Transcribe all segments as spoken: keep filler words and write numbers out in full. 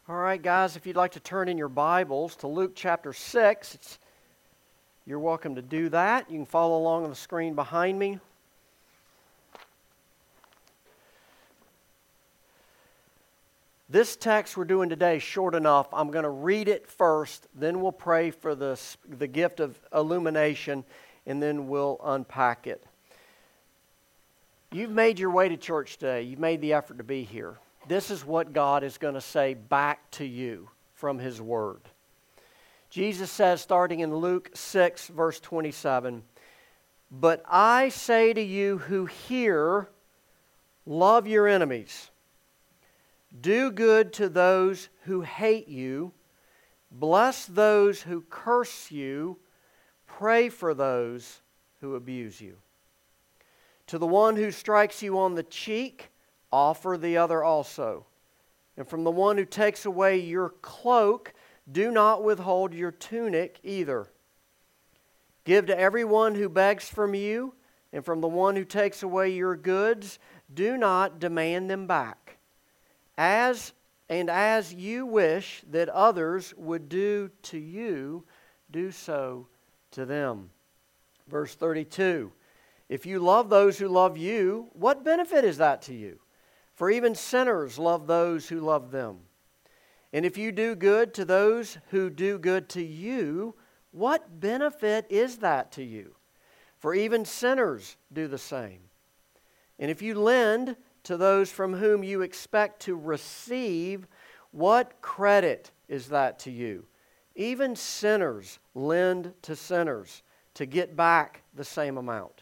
All right, guys, if you'd like to turn in your Bibles to Luke chapter six, it's, you're welcome to do that. You can follow along on the screen behind me. This text we're doing today is short enough. I'm going to read it first, then we'll pray for the, the gift of illumination, and then we'll unpack it. You've made your way to church today. You've made the effort to be here. This is what God is going to say back to you from His Word. Jesus says, starting in Luke six, verse twenty-seven, "But I say to you who hear, love your enemies. Do good to those who hate you. Bless those who curse you. Pray for those who abuse you. To the one who strikes you on the cheek, offer the other also. And from the one who takes away your cloak, do not withhold your tunic either. Give to everyone who begs from you, and from the one who takes away your goods, do not demand them back. As and as you wish that others would do to you, do so to them." Verse thirty-two, "If you love those who love you, what benefit is that to you? For even sinners love those who love them. And if you do good to those who do good to you, what benefit is that to you? For even sinners do the same. And if you lend to those from whom you expect to receive, what credit is that to you? Even sinners lend to sinners to get back the same amount.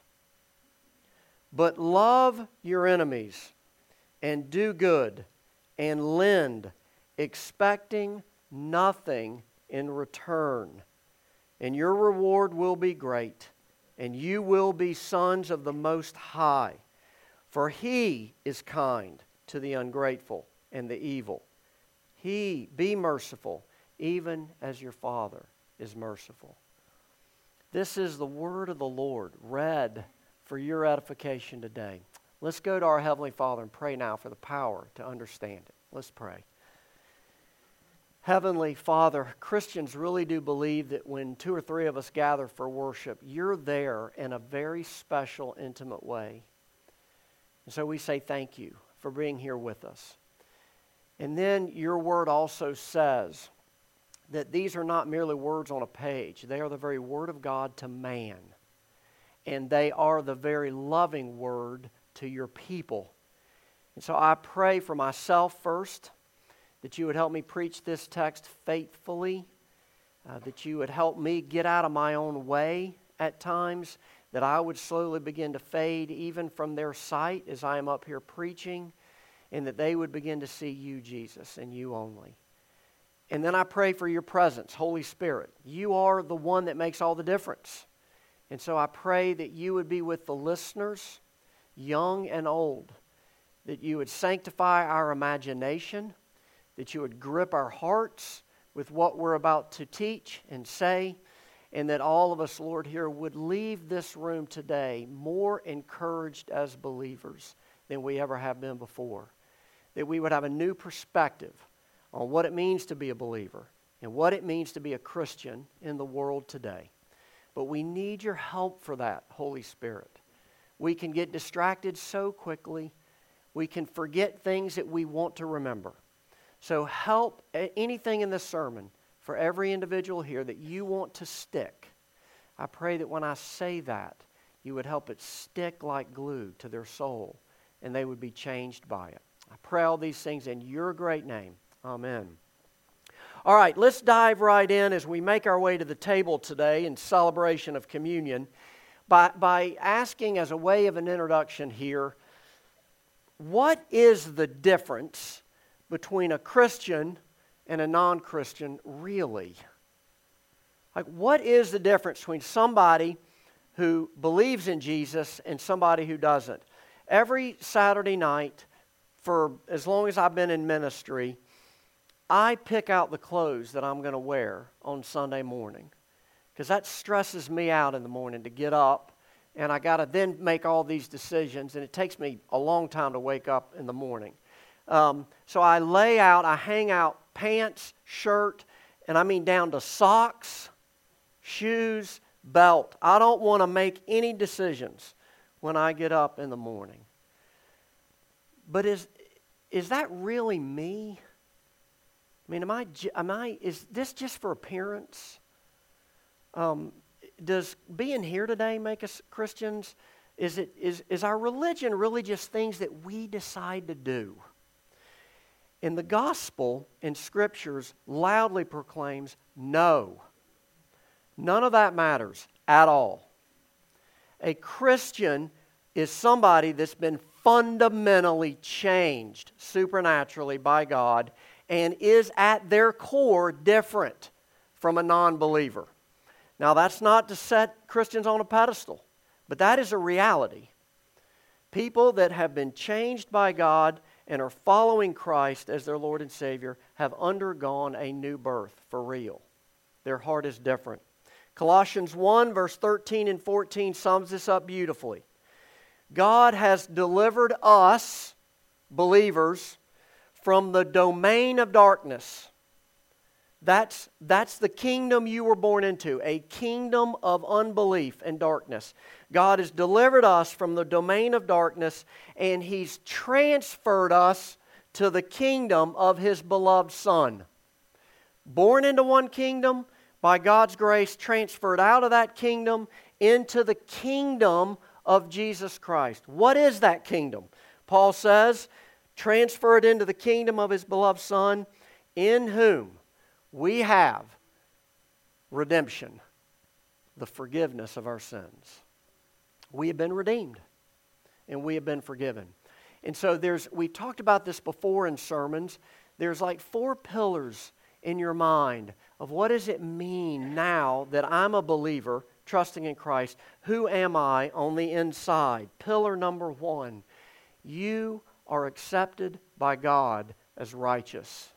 But love your enemies, and do good, and lend, expecting nothing in return. And your reward will be great, and you will be sons of the Most High. For He is kind to the ungrateful and the evil. He, be merciful, even as your Father is merciful." This is the word of the Lord, read for your edification today. Let's go to our Heavenly Father and pray now for the power to understand it. Let's pray. Heavenly Father, Christians really do believe that when two or three of us gather for worship, you're there in a very special, intimate way. And so we say thank you for being here with us. And then your word also says that these are not merely words on a page. They are the very word of God to man. And they are the very loving word to your people. And so I pray for myself first, that you would help me preach this text faithfully, uh, that you would help me get out of my own way at times, that I would slowly begin to fade even from their sight as I am up here preaching, and that they would begin to see you, Jesus, and you only. And then I pray for your presence, Holy Spirit. You are the one that makes all the difference. And so I pray that you would be with the listeners, young and old, that you would sanctify our imagination, that you would grip our hearts with what we're about to teach and say, and that all of us, Lord, here would leave this room today more encouraged as believers than we ever have been before. That we would have a new perspective on what it means to be a believer and what it means to be a Christian in the world today. But we need your help for that, Holy Spirit. We can get distracted so quickly. We can forget things that we want to remember. So help anything in this sermon for every individual here that you want to stick. I pray that when I say that, you would help it stick like glue to their soul and they would be changed by it. I pray all these things in your great name. Amen. All right, let's dive right in as we make our way to the table today in celebration of communion by, by asking as a way of an introduction here, what is the difference between a Christian and a non-Christian really? Like, what is the difference between somebody who believes in Jesus and somebody who doesn't? Every Saturday night, for as long as I've been in ministry, I pick out the clothes that I'm going to wear on Sunday morning because that stresses me out in the morning to get up, and I got to then make all these decisions, and it takes me a long time to wake up in the morning. Um, so I lay out, I hang out pants, shirt, and I mean down to socks, shoes, belt. I don't want to make any decisions when I get up in the morning. But is is that really me? I mean, am I? Am I? Is this just for appearance? Um, does being here today make us Christians? Is it is is our religion really just things that we decide to do? And the gospel in Scriptures loudly proclaims, no. None of that matters at all. A Christian is somebody that's been fundamentally changed supernaturally by God and is at their core different from a non-believer. Now, that's not to set Christians on a pedestal, but that is a reality. People that have been changed by God and are following Christ as their Lord and Savior have undergone a new birth for real. Their heart is different. Colossians one, verse thirteen and fourteen sums this up beautifully. God has delivered us, believers, from the domain of darkness. That's, that's the kingdom you were born into, a kingdom of unbelief and darkness. God has delivered us from the domain of darkness, and He's transferred us to the kingdom of His beloved Son. Born into one kingdom, by God's grace, transferred out of that kingdom into the kingdom of Jesus Christ. What is that kingdom? Paul says, transferred into the kingdom of His beloved Son, in whom we have redemption, the forgiveness of our sins. We have been redeemed, and we have been forgiven. And so there's, we talked about this before in sermons, there's like four pillars in your mind of what does it mean now that I'm a believer, trusting in Christ, who am I on the inside? Pillar number one, you are accepted by God as righteous.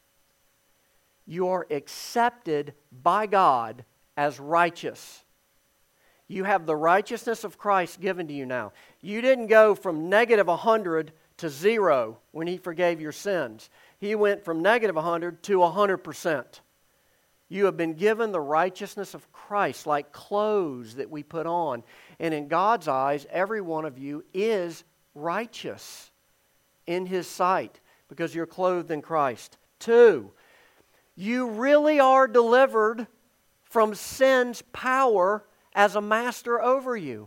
You are accepted by God as righteous. You have the righteousness of Christ given to you now. You didn't go from negative one hundred to zero when He forgave your sins. He went from negative one hundred to one hundred percent. You have been given the righteousness of Christ like clothes that we put on. And in God's eyes, every one of you is righteous in His sight because you're clothed in Christ. Two, you really are delivered from sin's power as a master over you.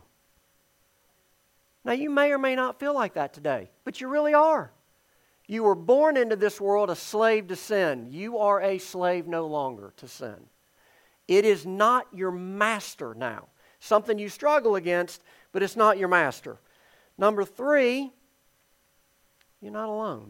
Now, you may or may not feel like that today, but you really are. You were born into this world a slave to sin. You are a slave no longer to sin. It is not your master now. Something you struggle against, but it's not your master. Number three, you're not alone.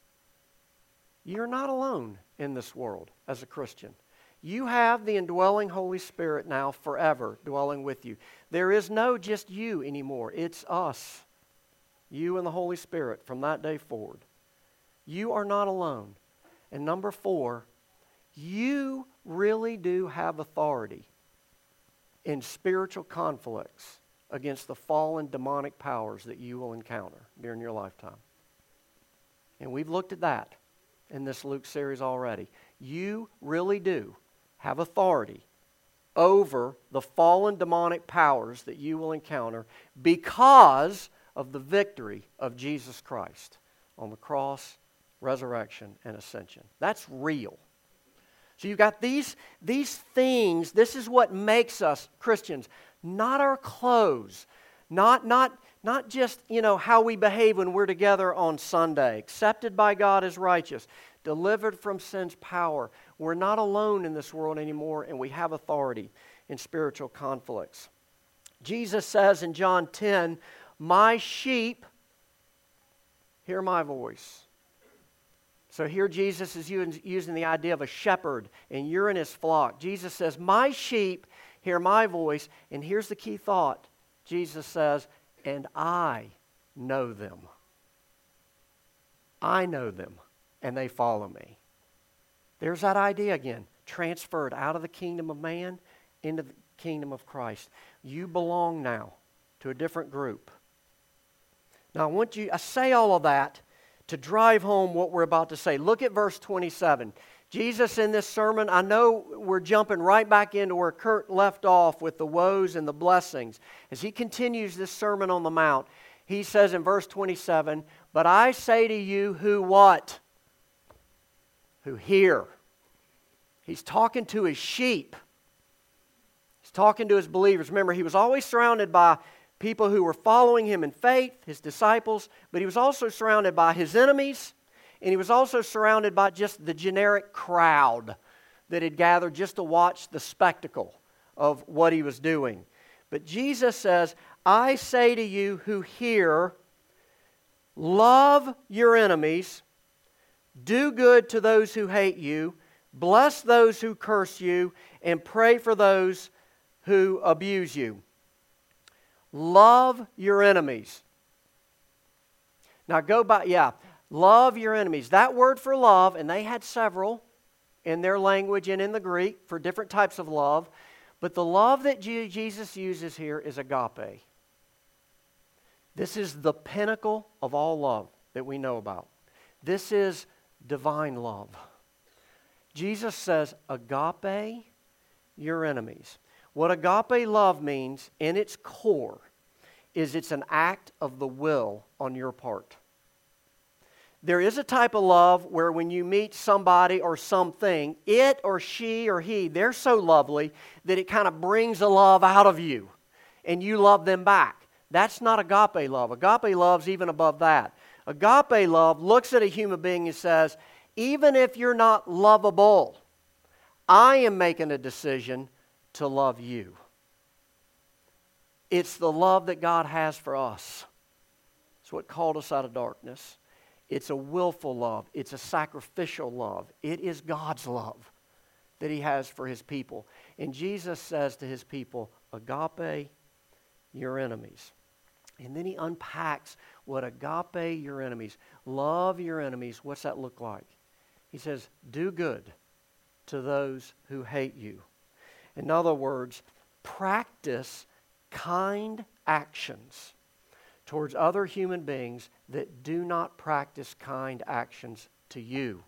You're not alone in this world as a Christian. You have the indwelling Holy Spirit now forever dwelling with you. There is no just you anymore. It's us. You and the Holy Spirit from that day forward. You are not alone. And number four, you really do have authority in spiritual conflicts against the fallen demonic powers that you will encounter during your lifetime. And we've looked at that in this Luke series already. You really do have authority over the fallen demonic powers that you will encounter because of the victory of Jesus Christ on the cross, resurrection, and ascension. That's real. So you've got these, these things. This is what makes us Christians. Not our clothes. Not, not, not just, you know, how we behave when we're together on Sunday. Accepted by God as righteous. Delivered from sin's power. We're not alone in this world anymore, and we have authority in spiritual conflicts. Jesus says in John ten, "My sheep hear my voice." So here Jesus is using the idea of a shepherd, and you're in His flock. Jesus says, "My sheep hear my voice," and here's the key thought. Jesus says, "And I know them." I know them, and they follow me. There's that idea again, transferred out of the kingdom of man into the kingdom of Christ. You belong now to a different group. Now I want you, I say all of that to drive home what we're about to say. Look at verse twenty-seven. Jesus in this sermon, I know we're jumping right back into where Kurt left off with the woes and the blessings. As he continues this Sermon on the Mount, he says in verse twenty-seven, "But I say to you who what? Who hear." He's talking to his sheep. He's talking to his believers. Remember, he was always surrounded by people who were following him in faith, his disciples, but he was also surrounded by his enemies, and he was also surrounded by just the generic crowd that had gathered just to watch the spectacle of what he was doing. But Jesus says, "I say to you who hear, love your enemies, do good to those who hate you, bless those who curse you, and pray for those who abuse you." Love your enemies. Now go back, yeah, love your enemies. That word for love, and they had several in their language and in the Greek for different types of love, but the love that Jesus uses here is agape. This is the pinnacle of all love that we know about. This is divine love. Jesus says, agape your enemies. What agape love means in its core is it's an act of the will on your part. There is a type of love where when you meet somebody or something, it or she or he, they're so lovely that it kind of brings a love out of you and you love them back. That's not agape love. Agape love's even above that. Agape love looks at a human being and says, even if you're not lovable, I am making a decision to love you. It's the love that God has for us. It's what called us out of darkness. It's a willful love. It's a sacrificial love. It is God's love that He has for His people. And Jesus says to His people, agape your enemies. And then He unpacks what agape your enemies, love your enemies, what's that look like? He says, do good to those who hate you. In other words, practice kind actions towards other human beings that do not practice kind actions to you.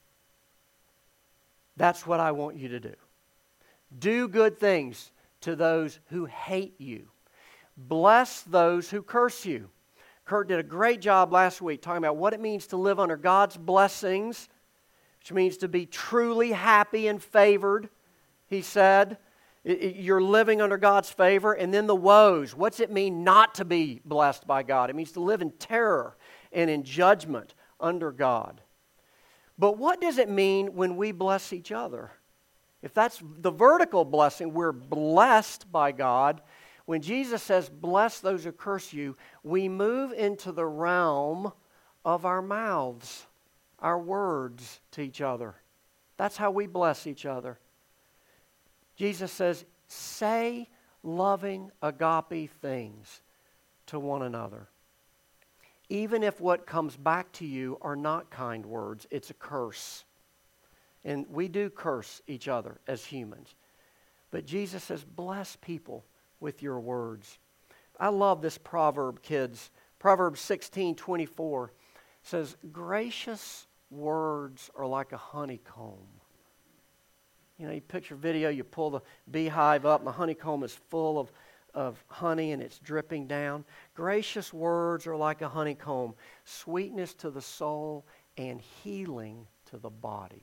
That's what I want you to do. Do good things to those who hate you. Bless those who curse you. Kurt did a great job last week talking about what it means to live under God's blessings, which means to be truly happy and favored, he said. You're living under God's favor. And then the woes. What's it mean not to be blessed by God? It means to live in terror and in judgment under God. But what does it mean when we bless each other? If that's the vertical blessing, we're blessed by God. When Jesus says, bless those who curse you, we move into the realm of our mouths, our words to each other. That's how we bless each other. Jesus says, say loving agape things to one another. Even if what comes back to you are not kind words, it's a curse. And we do curse each other as humans. But Jesus says, bless people with your words. I love this proverb, kids. Proverbs sixteen twenty-four says, gracious words are like a honeycomb. You know, you picture a video, you pull the beehive up, and the honeycomb is full of, of honey, and it's dripping down. Gracious words are like a honeycomb, sweetness to the soul and healing to the body.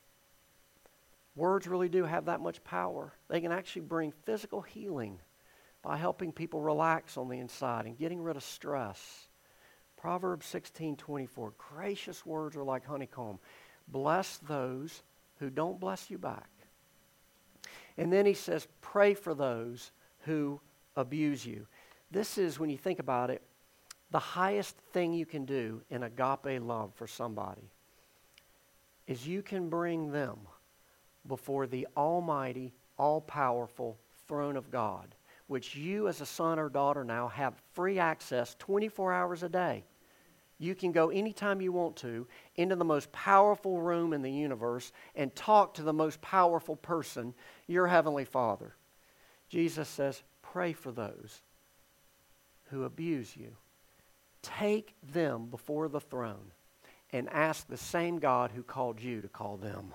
Words really do have that much power. They can actually bring physical healing by helping people relax on the inside and getting rid of stress. Proverbs sixteen twenty-four, gracious words are like honeycomb. Bless those who don't bless you back. And then he says, pray for those who abuse you. This is, when you think about it, the highest thing you can do in agape love for somebody is you can bring them before the almighty, all-powerful throne of God, which you as a son or daughter now have free access twenty-four hours a day. You can go anytime you want to into the most powerful room in the universe and talk to the most powerful person, your Heavenly Father. Jesus says, pray for those who abuse you. Take them before the throne and ask the same God who called you to call them.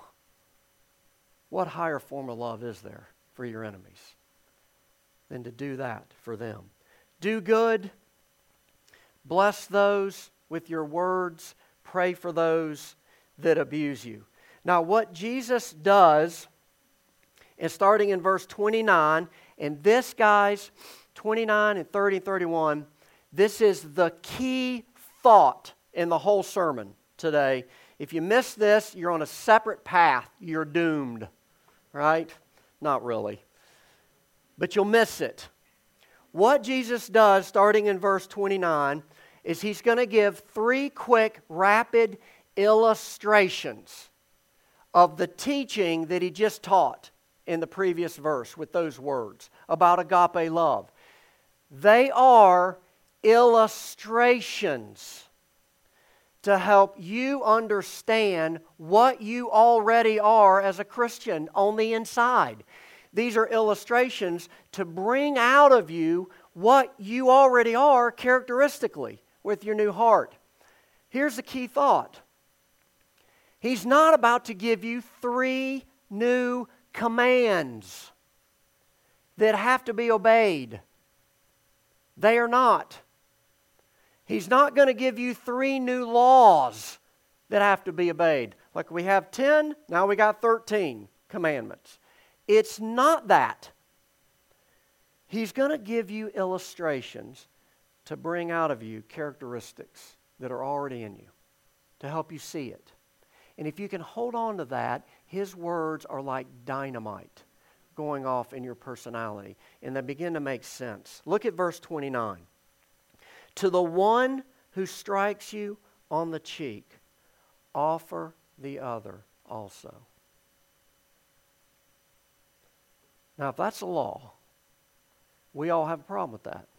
What higher form of love is there for your enemies than to do that for them? Do good, bless those with your words, pray for those that abuse you. Now, what Jesus does, and starting in verse twenty-nine, and this, guys, twenty-nine and thirty and thirty-one, this is the key thought in the whole sermon today. If you miss this, you're on a separate path. You're doomed, right? Not really. But you'll miss it. What Jesus does, starting in verse twenty-nine, is He's going to give three quick, rapid illustrations of the teaching that He just taught in the previous verse with those words about agape love. They are illustrations to help you understand what you already are as a Christian on the inside. These are illustrations to bring out of you what you already are characteristically with your new heart. Here's the key thought. He's not about to give you three new commands that have to be obeyed. They are not. He's not going to give you three new laws that have to be obeyed. Like we have ten, now we got thirteen commandments. It's not that. He's going to give you illustrations to bring out of you characteristics that are already in you, to help you see it. And if you can hold on to that, His words are like dynamite going off in your personality, and they begin to make sense. Look at verse twenty-nine. To the one who strikes you on the cheek, offer the other also. Now, if that's a law, we all have a problem with that.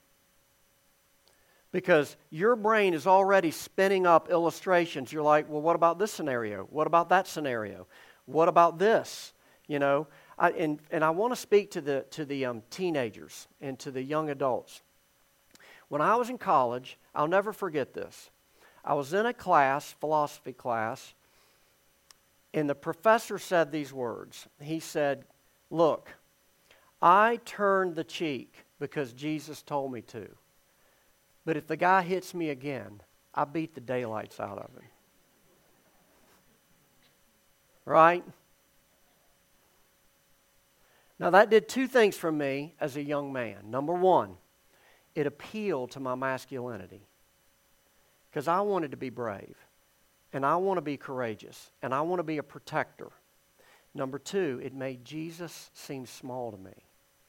Because your brain is already spinning up illustrations. You're like, well, what about this scenario? What about that scenario? What about this? You know, I, and, and I want to speak to the, to the um, teenagers and to the young adults. When I was in college, I'll never forget this. I was in a class, philosophy class, and the professor said these words. He said, look, I turned the cheek because Jesus told me to. But if the guy hits me again, I beat the daylights out of him. Right? Now that did two things for me as a young man. Number one, it appealed to my masculinity. Because I wanted to be brave. And I want to be courageous. And I want to be a protector. Number two, it made Jesus seem small to me.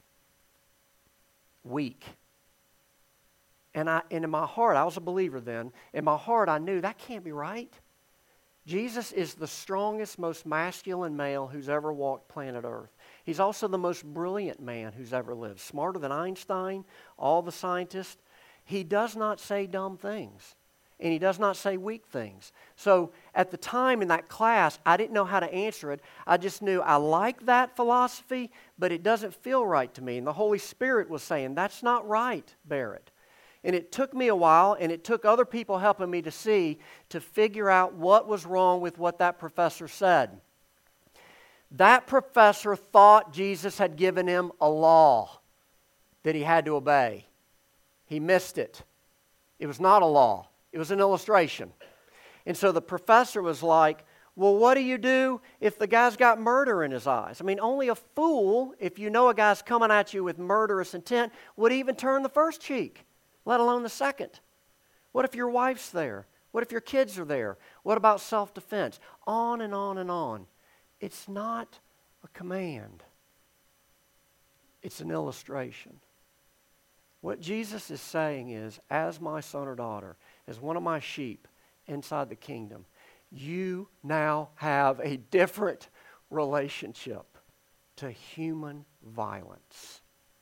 Weak. And, I, and in my heart, I was a believer then. In my heart, I knew that can't be right. Jesus is the strongest, most masculine male who's ever walked planet Earth. He's also the most brilliant man who's ever lived. Smarter than Einstein, all the scientists. He does not say dumb things. And he does not say weak things. So at the time in that class, I didn't know how to answer it. I just knew I like that philosophy, but it doesn't feel right to me. And the Holy Spirit was saying, that's not right, Barrett. And it took me a while, and it took other people helping me to see, to figure out what was wrong with what that professor said. That professor thought Jesus had given him a law that he had to obey. He missed it. It was not a law. It was an illustration. And so the professor was like, well, what do you do if the guy's got murder in his eyes? I mean, only a fool, if you know a guy's coming at you with murderous intent, would even turn the first cheek, let alone the second. What if your wife's there? What if your kids are there? What about self-defense? On and on and on. It's not a command. It's an illustration. What Jesus is saying is, as my son or daughter, as one of my sheep inside the kingdom, you now have a different relationship to human violence.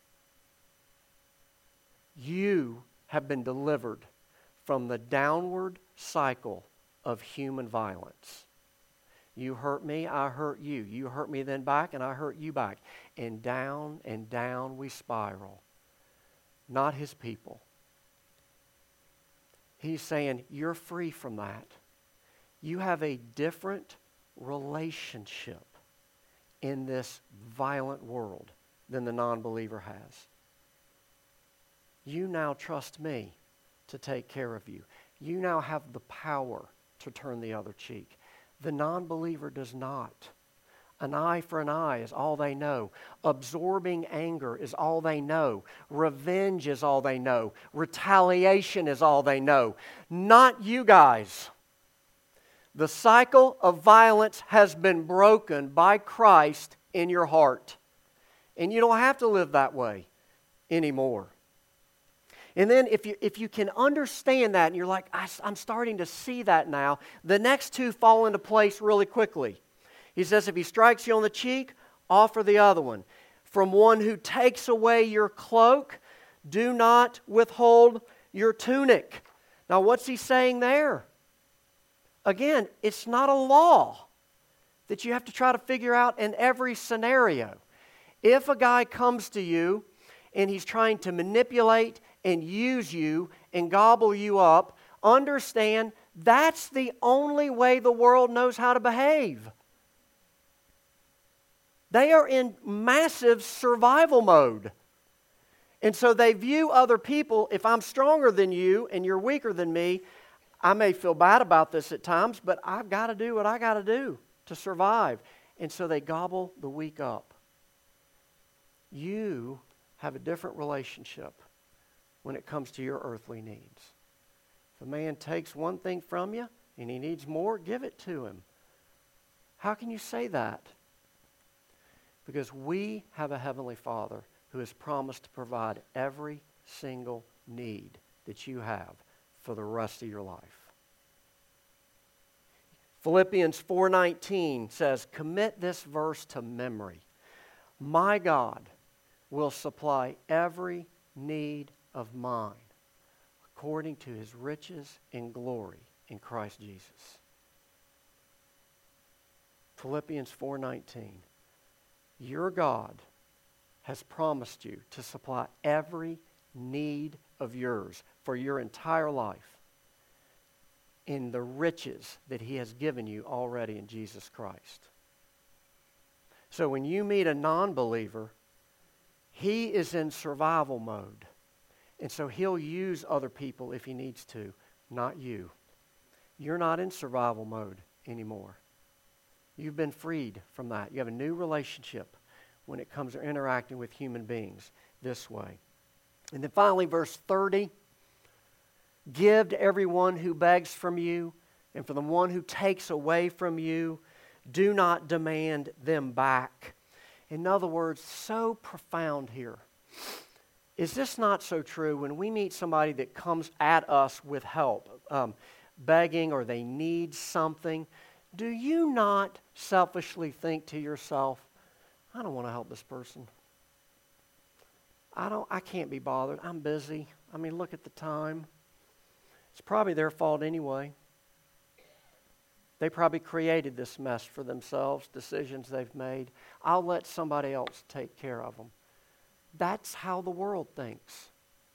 You have been delivered from the downward cycle of human violence. You hurt me, I hurt you. You hurt me then back, and I hurt you back. And down and down we spiral. Not His people. He's saying, you're free from that. You have a different relationship in this violent world than the non-believer has. You now trust me to take care of you. You now have the power to turn the other cheek. The non-believer does not. An eye for an eye is all they know. Absorbing anger is all they know. Revenge is all they know. Retaliation is all they know. Not you guys. The cycle of violence has been broken by Christ in your heart. And you don't have to live that way anymore. And then if you, if you can understand that and you're like, I, I'm starting to see that now, the next two fall into place really quickly. He says, if he strikes you on the cheek, offer the other one. From one who takes away your cloak, do not withhold your tunic. Now what's he saying there? Again, it's not a law that you have to try to figure out in every scenario. If a guy comes to you and he's trying to manipulate and use you and gobble you up, understand that's the only way the world knows how to behave. They are in massive survival mode. And so they view other people, if I'm stronger than you and you're weaker than me, I may feel bad about this at times, but I've got to do what I got to do to survive. And so they gobble the weak up. You have a different relationship when it comes to your earthly needs. If a man takes one thing from you and he needs more, give it to him. How can you say that? Because we have a Heavenly Father who has promised to provide every single need that you have for the rest of your life. Philippians four nineteen says, commit this verse to memory. My God will supply every need of mine according to His riches and glory in Christ Jesus. Philippians four nineteen. Your God has promised you to supply every need of yours for your entire life in the riches that He has given you already in Jesus Christ. So when you meet a non-believer, he is in survival mode. And so he'll use other people if he needs to, not you. You're not in survival mode anymore. You've been freed from that. You have a new relationship when it comes to interacting with human beings this way. And then finally, verse thirty, give to everyone who begs from you, and for the one who takes away from you, do not demand them back. In other words, so profound here. Is this not so true when we meet somebody that comes at us with help, um, begging, or they need something? Do you not selfishly think to yourself, I don't want to help this person. I don't. I can't be bothered. I'm busy. I mean, look at the time. It's probably their fault anyway. They probably created this mess for themselves, decisions they've made. I'll let somebody else take care of them. That's how the world thinks.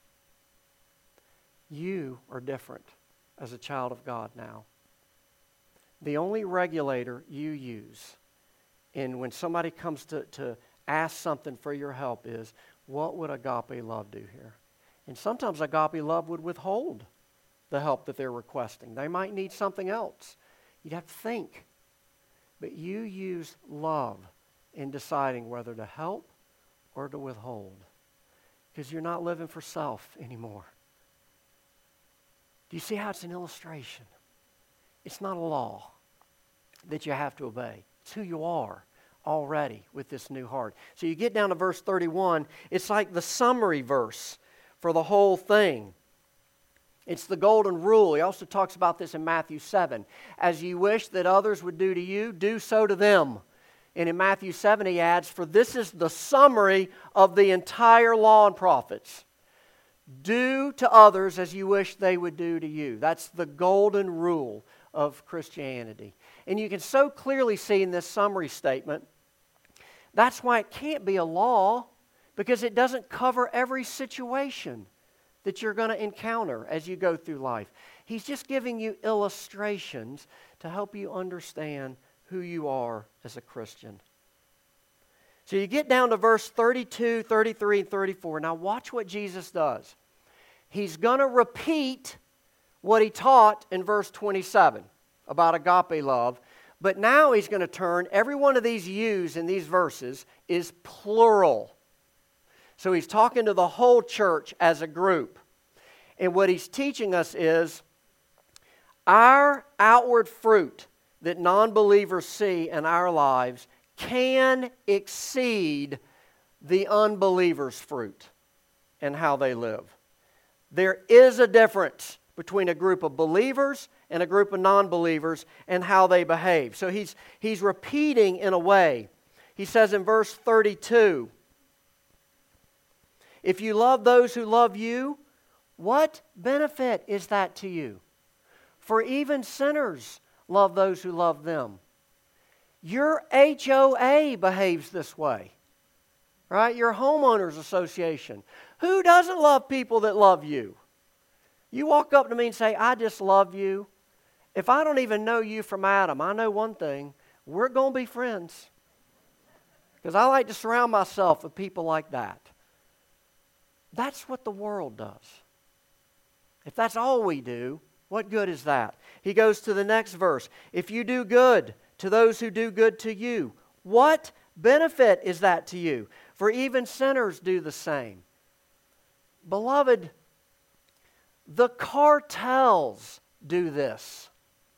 You are different as a child of God now. The only regulator you use in when somebody comes to, to ask something for your help is, what would agape love do here? And sometimes agape love would withhold the help that they're requesting. They might need something else. You'd have to think. But you use love in deciding whether to help or to withhold. Because you're not living for self anymore. Do you see how it's an illustration? It's not a law that you have to obey. It's who you are already with this new heart. So you get down to verse thirty-one, it's like the summary verse for the whole thing. It's the golden rule. He also talks about this in Matthew seven. As you wish that others would do to you, do so to them. And in Matthew seven he adds, for this is the summary of the entire law and prophets. Do to others as you wish they would do to you. That's the golden rule of Christianity. And you can so clearly see in this summary statement, that's why it can't be a law, because it doesn't cover every situation that you're going to encounter as you go through life. He's just giving you illustrations to help you understand who you are as a Christian. So you get down to verse thirty-two, thirty-three, and thirty-four. Now watch what Jesus does. He's going to repeat what he taught in verse twenty-seven about agape love. But now he's going to turn, every one of these yous in these verses is plural. So he's talking to the whole church as a group. And what he's teaching us is our outward fruit that non-believers see in our lives can exceed the unbelievers' fruit and how they live. There is a difference between a group of believers and a group of non-believers and how they behave. So he's, he's repeating in a way. He says in verse thirty-two, if you love those who love you, what benefit is that to you? For even sinners love those who love them. Your H O A behaves this way, right? Your homeowners association. Who doesn't love people that love you? You walk up to me and say, I just love you. If I don't even know you from Adam, I know one thing, we're going to be friends. Because I like to surround myself with people like that. That's what the world does. If that's all we do, what good is that? He goes to the next verse. If you do good to those who do good to you, what benefit is that to you? For even sinners do the same. Beloved, the cartels do this.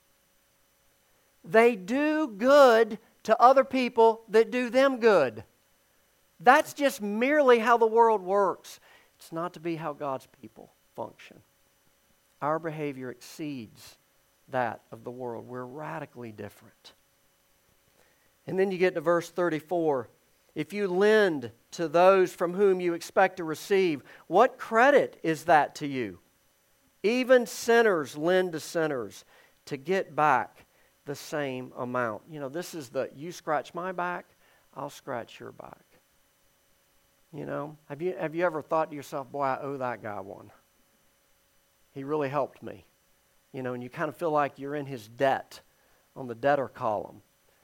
They do good to other people that do them good. That's just merely how the world works. It's not to be how God's people function. Our behavior exceeds that of the world. We're radically different. And then you get to verse thirty-four. If you lend to those from whom you expect to receive, what credit is that to you? Even sinners lend to sinners to get back the same amount. You know, this is the, you scratch my back, I'll scratch your back. You know, have you, have you ever thought to yourself, boy, I owe that guy one. He really helped me. You know, and you kind of feel like you're in his debt on the debtor column.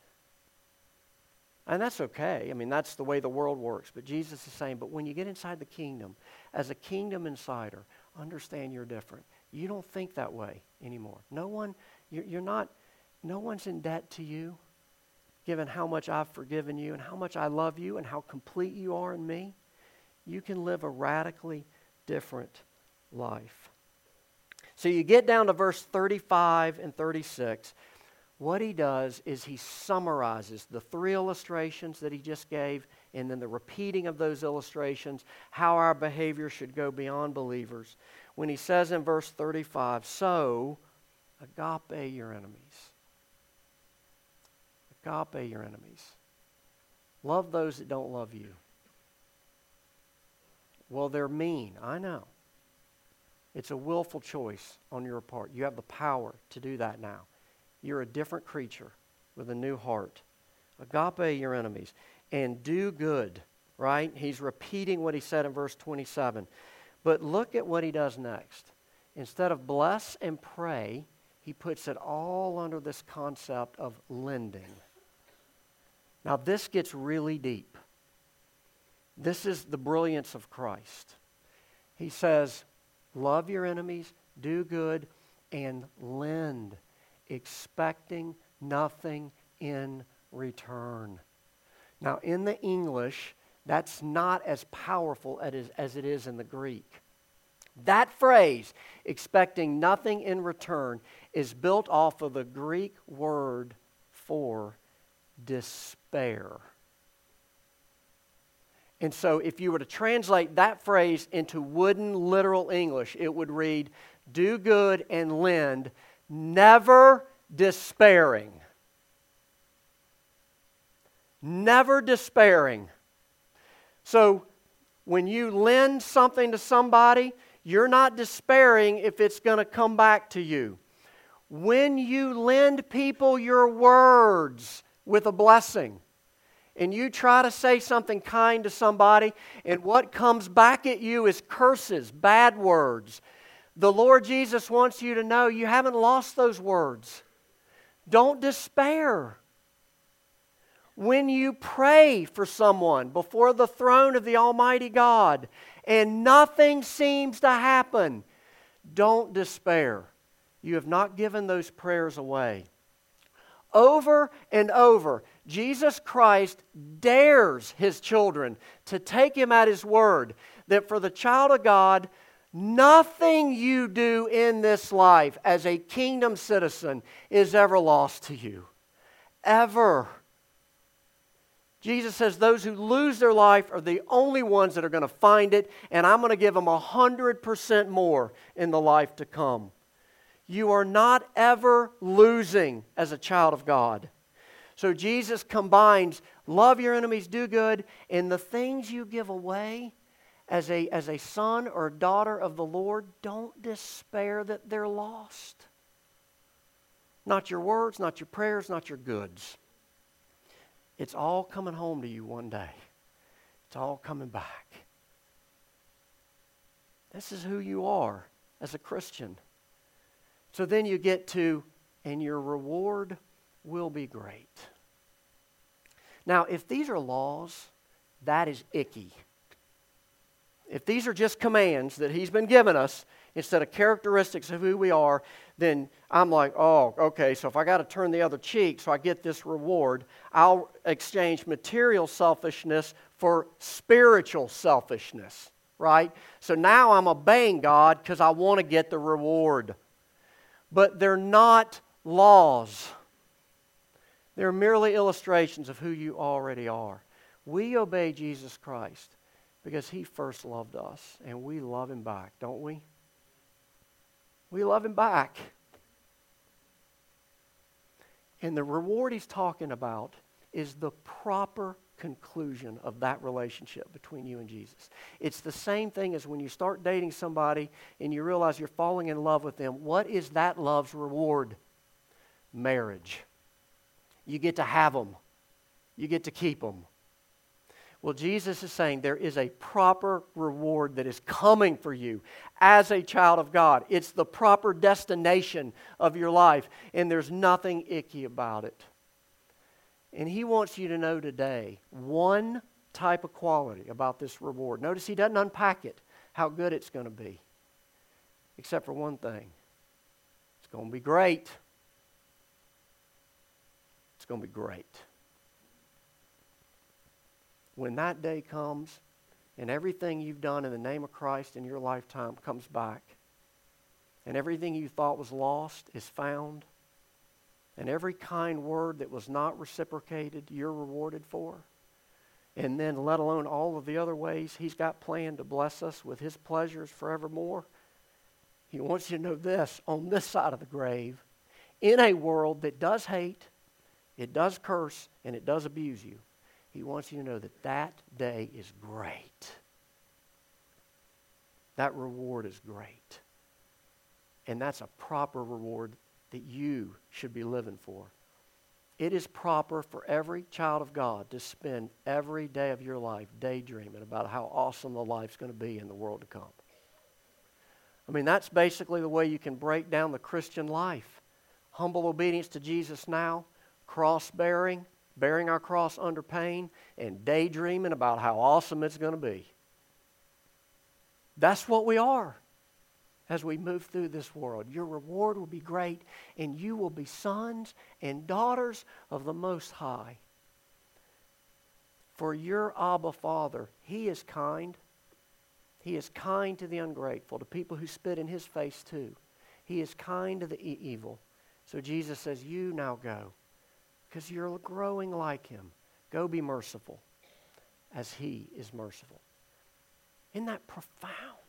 And that's okay. I mean, that's the way the world works. But Jesus is saying, but when you get inside the kingdom, as a kingdom insider, understand you're different. You don't think that way anymore. No one, you're, you're not, no one's in debt to you, given how much I've forgiven you and how much I love you and how complete you are in me. You can live a radically different life. So you get down to verse thirty-five and thirty-six. What he does is he summarizes the three illustrations that he just gave and then the repeating of those illustrations, how our behavior should go beyond believers. When he says in verse thirty-five, so agape your enemies. Agape your enemies. Love those that don't love you. Well, they're mean. I know. It's a willful choice on your part. You have the power to do that now. You're a different creature with a new heart. Agape your enemies. And do good, right? He's repeating what he said in verse twenty-seven. But look at what he does next. Instead of bless and pray, he puts it all under this concept of lending. Now this gets really deep. This is the brilliance of Christ. He says, love your enemies, do good, and lend, expecting nothing in return. Now, in the English, that's not as powerful as it is in the Greek. That phrase, expecting nothing in return, is built off of the Greek word for despair. And so if you were to translate that phrase into wooden literal English, it would read, do good and lend, never despairing. Never despairing. So when you lend something to somebody, you're not despairing if it's going to come back to you. When you lend people your words with a blessing, and you try to say something kind to somebody, and what comes back at you is curses, bad words, the Lord Jesus wants you to know you haven't lost those words. Don't despair. When you pray for someone before the throne of the Almighty God and nothing seems to happen, don't despair. You have not given those prayers away. Over and over, Jesus Christ dares His children to take Him at His word that for the child of God, nothing you do in this life as a kingdom citizen is ever lost to you. Ever. Jesus says those who lose their life are the only ones that are going to find it, and I'm going to give them a hundred percent more in the life to come. You are not ever losing as a child of God. So Jesus combines love your enemies, do good, and the things you give away as a, as a son or daughter of the Lord, don't despair that they're lost. Not your words, not your prayers, not your goods. It's all coming home to you one day. It's all coming back. This is who you are as a Christian. So then you get to, and your reward will be great. Now, if these are laws, that is icky. If these are just commands that He's been giving us instead of characteristics of who we are, then I'm like, oh, okay, so if I got to turn the other cheek so I get this reward, I'll exchange material selfishness for spiritual selfishness, right? So now I'm obeying God because I want to get the reward. But they're not laws. They're merely illustrations of who you already are. We obey Jesus Christ because He first loved us, and we love Him back, don't we? We love Him back. And the reward He's talking about is the proper conclusion of that relationship between you and Jesus. It's the same thing as when you start dating somebody and you realize you're falling in love with them. What is that love's reward? Marriage. You get to have them. You get to keep them. Well, Jesus is saying there is a proper reward that is coming for you as a child of God. It's the proper destination of your life, and there's nothing icky about it. And He wants you to know today one type of quality about this reward. Notice He doesn't unpack it, how good it's going to be, except for one thing. It's going to be great. It's going to be great. When that day comes and everything you've done in the name of Christ in your lifetime comes back, and everything you thought was lost is found, and every kind word that was not reciprocated, you're rewarded for, and then let alone all of the other ways He's got planned to bless us with His pleasures forevermore, He wants you to know this, on this side of the grave, in a world that does hate, it does curse, and it does abuse you, He wants you to know that that day is great. That reward is great. And that's a proper reward that you should be living for. It is proper for every child of God to spend every day of your life daydreaming about how awesome the life's going to be in the world to come. I mean, that's basically the way you can break down the Christian life. Humble obedience to Jesus now, cross-bearing, bearing our cross under pain, and daydreaming about how awesome it's going to be. That's what we are as we move through this world. Your reward will be great, and you will be sons and daughters of the Most High. For your Abba Father, He is kind. He is kind to the ungrateful, to people who spit in His face too. He is kind to the e- evil. So Jesus says, you now go, because you're growing like Him. Go be merciful as He is merciful. Isn't that profound?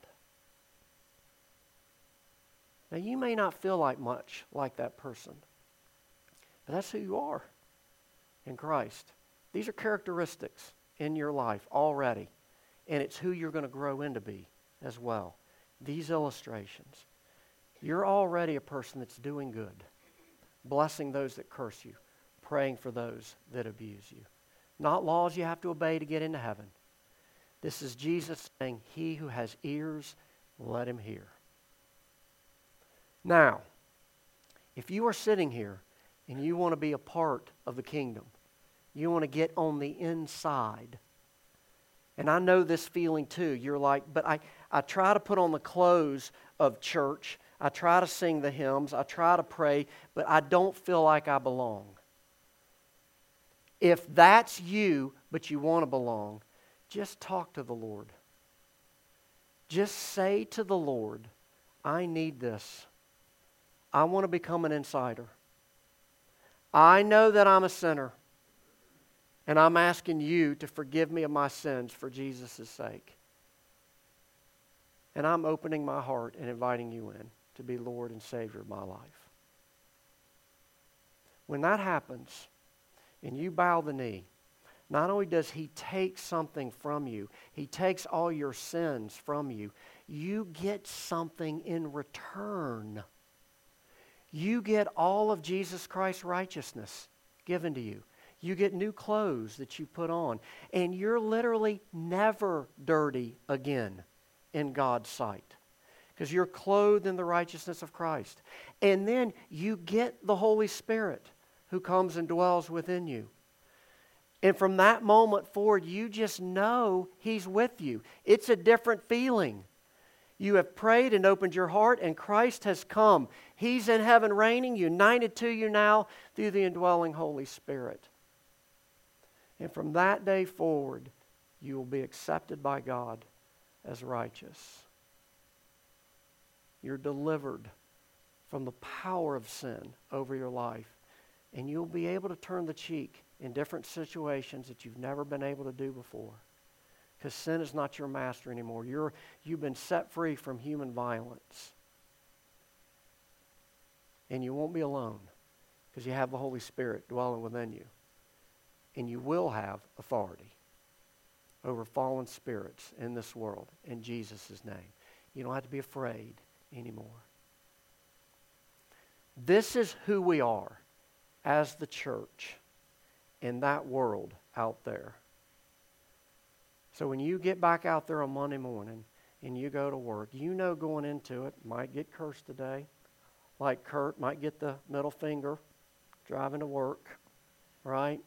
Now, you may not feel like much like that person, but that's who you are in Christ. These are characteristics in your life already, and it's who you're going to grow into be as well. These illustrations. You're already a person that's doing good, blessing those that curse you, praying for those that abuse you. Not laws you have to obey to get into heaven. This is Jesus saying, he who has ears, let him hear. Now, if you are sitting here and you want to be a part of the kingdom. You want to get on the inside. And I know this feeling too. You're like, but I, I try to put on the clothes of church. I try to sing the hymns. I try to pray, but I don't feel like I belong. If that's you, but you want to belong, just talk to the Lord. Just say to the Lord, I need this. I want to become an insider. I know that I'm a sinner. And I'm asking you to forgive me of my sins for Jesus' sake. And I'm opening my heart and inviting you in to be Lord and Savior of my life. When that happens, and you bow the knee, not only does He take something from you, He takes all your sins from you, you get something in return. You get all of Jesus Christ's righteousness given to you. You get new clothes that you put on. And you're literally never dirty again in God's sight. Because you're clothed in the righteousness of Christ. And then you get the Holy Spirit who comes and dwells within you. And from that moment forward, you just know He's with you. It's a different feeling. You have prayed and opened your heart, and Christ has come. He's in heaven reigning, united to you now through the indwelling Holy Spirit. And from that day forward, you will be accepted by God as righteous. You're delivered from the power of sin over your life. And you'll be able to turn the cheek in different situations that you've never been able to do before. Because sin is not your master anymore. You're, you've been set free from human violence. And you won't be alone because you have the Holy Spirit dwelling within you. And you will have authority over fallen spirits in this world in Jesus' name. You don't have to be afraid anymore. This is who we are as the church in that world out there. So when you get back out there on Monday morning and you go to work, you know going into it, might get cursed today. Like Kurt, might get the middle finger driving to work, right?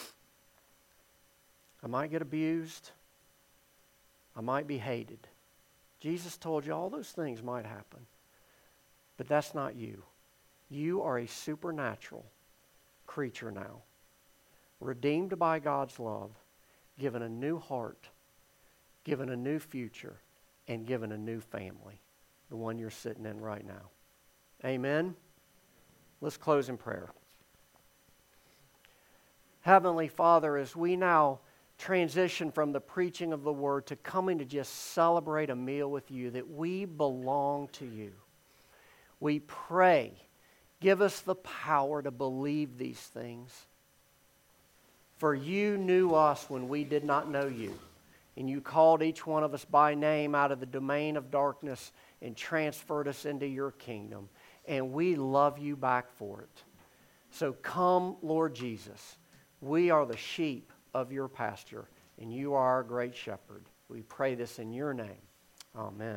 I might get abused. I might be hated. Jesus told you all those things might happen. But that's not you. You are a supernatural creature now. Redeemed by God's love. Given a new heart. Given a new future. And given a new family. The one you're sitting in right now. Amen? Let's close in prayer. Heavenly Father, as we now transition from the preaching of the Word to coming to just celebrate a meal with you, that we belong to you. We pray, give us the power to believe these things. For you knew us when we did not know you, and you called each one of us by name out of the domain of darkness and transferred us into your kingdom. And we love you back for it. So come, Lord Jesus. We are the sheep of your pasture, and you are our great shepherd. We pray this in your name. Amen.